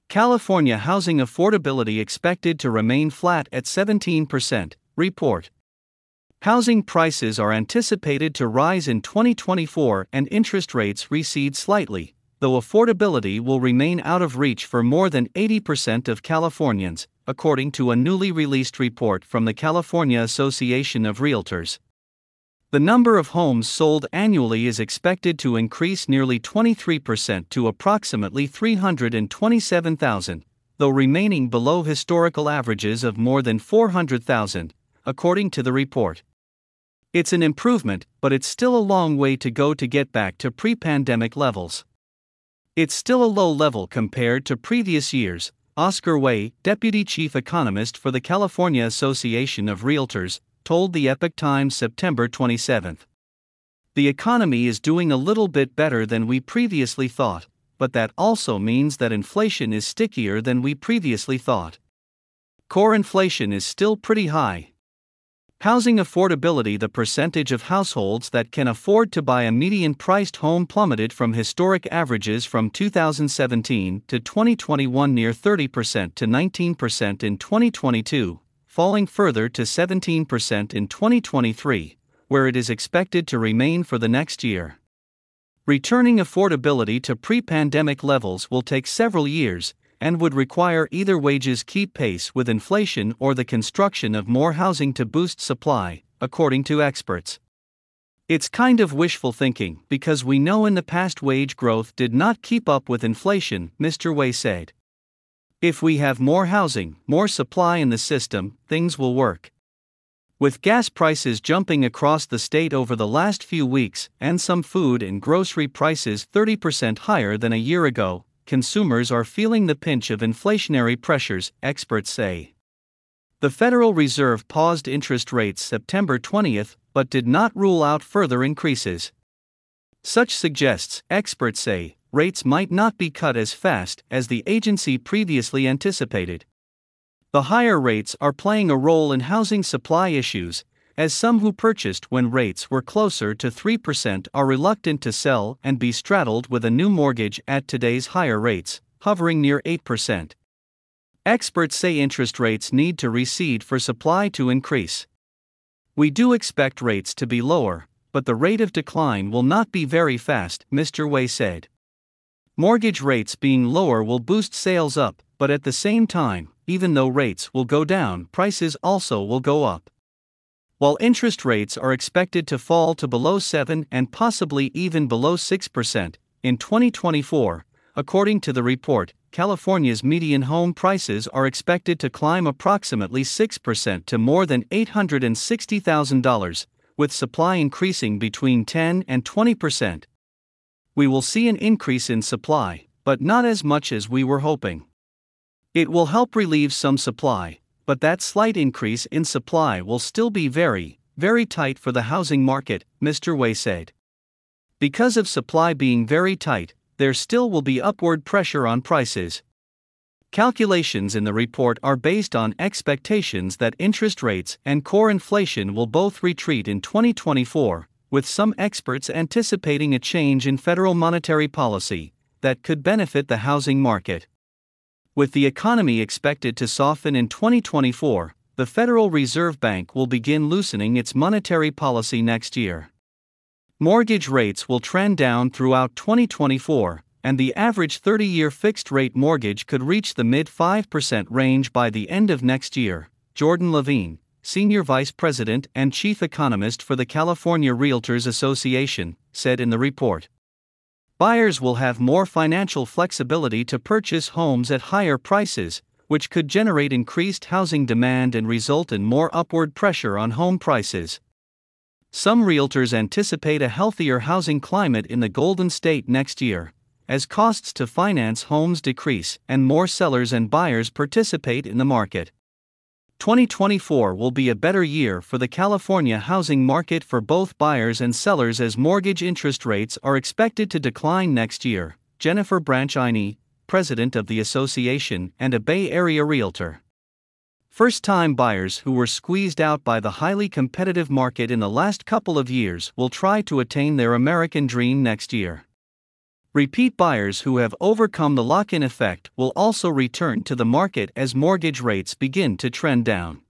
California housing affordability expected to remain flat at 17%, report. Housing prices are anticipated to rise in 2024 and interest rates recede slightly, though affordability will remain out of reach for more than 80% of Californians, according to a newly released report from the California Association of Realtors. The number of homes sold annually is expected to increase nearly 23% to approximately 327,000, though remaining below historical averages of more than 400,000, according to the report. It's an improvement, but it's still a long way to go to get back to pre-pandemic levels. It's still a low level compared to previous years, Oscar Way, deputy chief economist for the California Association of Realtors, told the Epoch Times September 27. The economy is doing a little bit better than we previously thought, but that also means that inflation is stickier than we previously thought. Core inflation is still pretty high. Housing affordability: the percentage of households that can afford to buy a median-priced home plummeted from historic averages from 2017 to 2021 near 30% to 19% in 2022, falling further to 17% in 2023, where it is expected to remain for the next year. Returning affordability to pre-pandemic levels will take several years, and would require either wages keep pace with inflation or the construction of more housing to boost supply, according to experts. It's kind of wishful thinking because we know in the past wage growth did not keep up with inflation, Mr. Way said. If we have more housing, more supply in the system, things will work. With gas prices jumping across the state over the last few weeks and some food and grocery prices 30% higher than a year ago, consumers are feeling the pinch of inflationary pressures, experts say. The Federal Reserve paused interest rates September 20, but did not rule out further increases. Such suggests, experts say, rates might not be cut as fast as the agency previously anticipated. The higher rates are playing a role in housing supply issues, as some who purchased when rates were closer to 3% are reluctant to sell and be straddled with a new mortgage at today's higher rates, hovering near 8%. Experts say interest rates need to recede for supply to increase. We do expect rates to be lower, but the rate of decline will not be very fast, Mr. Way said. Mortgage rates being lower will boost sales up, but at the same time, even though rates will go down, prices also will go up. While interest rates are expected to fall to below 7% and possibly even below 6% in 2024, according to the report, California's median home prices are expected to climb approximately 6% to more than $860,000, with supply increasing between 10% and 20%. We will see an increase in supply, but not as much as we were hoping. It will help relieve some supply, but that slight increase in supply will still be very, very tight for the housing market, Mr. Way said. Because of supply being very tight, there still will be upward pressure on prices. Calculations in the report are based on expectations that interest rates and core inflation will both retreat in 2024, with some experts anticipating a change in federal monetary policy that could benefit the housing market. With the economy expected to soften in 2024, the Federal Reserve Bank will begin loosening its monetary policy next year. Mortgage rates will trend down throughout 2024, and the average 30-year fixed-rate mortgage could reach the mid-5% range by the end of next year, Jordan Levine, Senior Vice President and Chief Economist for the California Realtors Association, said in the report. Buyers will have more financial flexibility to purchase homes at higher prices, which could generate increased housing demand and result in more upward pressure on home prices. Some realtors anticipate a healthier housing climate in the Golden State next year, as costs to finance homes decrease and more sellers and buyers participate in the market. 2024 will be a better year for the California housing market for both buyers and sellers as mortgage interest rates are expected to decline next year, Jennifer Branch-Iney, president of the association and a Bay Area realtor. First-time buyers who were squeezed out by the highly competitive market in the last couple of years will try to attain their American dream next year. Repeat buyers who have overcome the lock-in effect will also return to the market as mortgage rates begin to trend down.